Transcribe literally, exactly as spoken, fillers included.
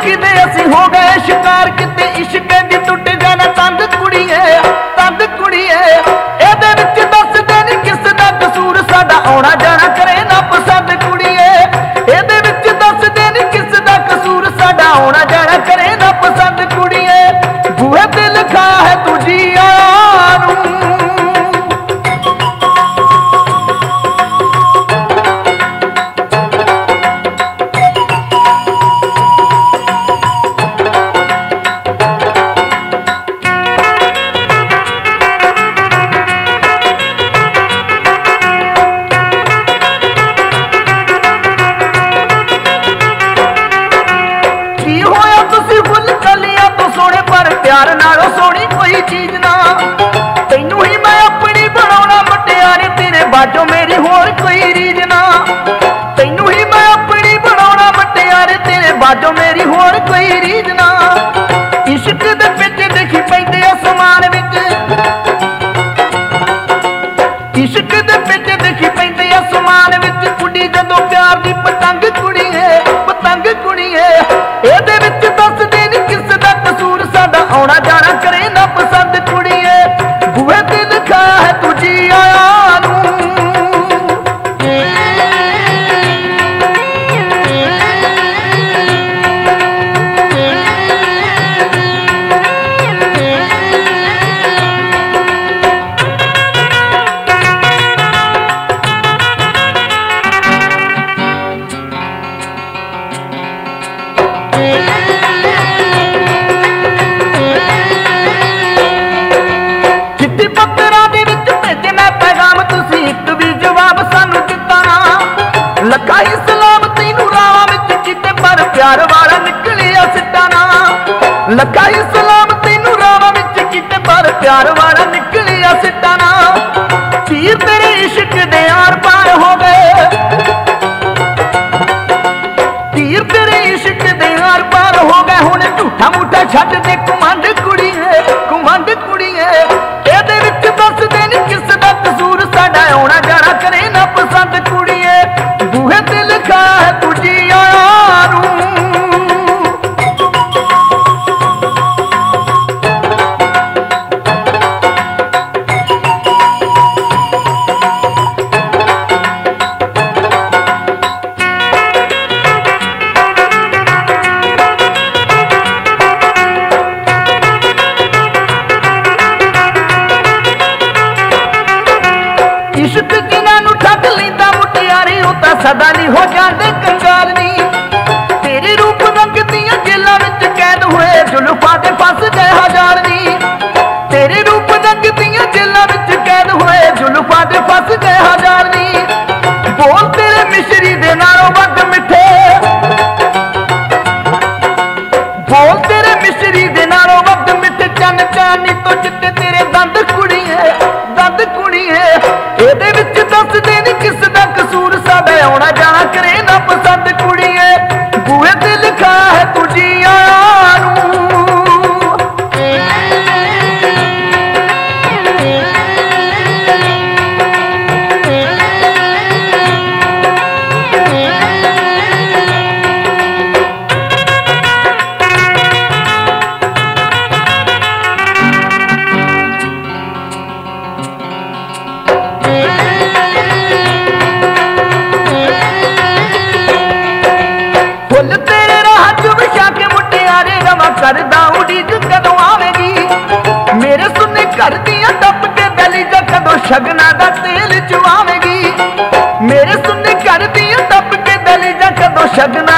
किते असी हो गए शिकार, किते इश्क दी टुट जाना तंद कुड़ीए तंद कुड़ीए। एदे विच दस दे नी किस दा कसूर, साडा आउणा जाना करे ना पसंद कुड़ीए। एदे विच दस दे नी किस दा कसूर, साडा आउणा जाना करे ना पसंद कुड़ीए। बूहे ते लिखा है तू जी आनू, प्यार नालों सोनी कोई चीज ना। तैनू ही मैं अपनी बनाउणा मुटियारे, तेरे बाजों मेरी होर कोई रीज ना। तैनू ही मैं अपनी बनाउणा मुटियारे, तेरे बाजों मेरी होर कोई रीज ना। इश्क दे पिच देखी पैंदे आसमान विच, इश्क दे पिच देखी पैंदे आसमान विच। उड़ी जदों प्यार दी पतंग कुड़ीए पतंग कुड़ीए। एदे विच दस दे नी किस दा कसूर, साडा आउणा जाना करे ना पसंद कुड़ीए। बूहे ते लिखा है तू जी आनू, लखा ही सलाम तैनू रावां विच किते, पर प्यार वाला निकलिया सिट्टा ना। लखा ही सलाम तैनू रावां विच किते, पर प्यार वाला निकलिया सिट्टा ना। तीर तेरे इश्क दे आर पार हो गए, तीर तेरे इश्क दे आर पार हो गए। हुण झूठा मूठा छड्ड दे घुमंड कुड़ीए घुमंड कुड़ीए। एदे विच दस दे नी किस दा कसूर, साडा आउणा जाना करे ना पसंद कुड़ीए। बूहे ते लिखा है तू जी आनू, इश्क जिन्हां नूं ठग लैंदा मुटियारे, ओ तां सदा नहीं हो जाते कंगाल नी। तेरे रूप रंग दियां जेलां विच कैद होए, जुल्फां ते फस गए हजार नी। तेरे रूप रंग दियां जेलां विच कैद होए, जुल्फां ते फस गए हजार नी। बोल तेरे मिश्री दे नालों वध मिठे, बोल तेरे मिश्री दे नालों वध मिठे। चन चानी तो चिट्टे तेरे दंद कुड़ीए दंद कुड़ीए। एदे विच दस दे नी किस दा कसूर, साडा आउणा जाना करे ना पसंद कुड़ीए। बूहे ते लिखा है तू जी आनू, करदा उड़ीक कदों आवेगी। मेरे सुने घर दियां टप के गली जा कदों शगना दा तेल चुआवेगी। मेरे सुने घर दियां टप के गली जा कदों शगना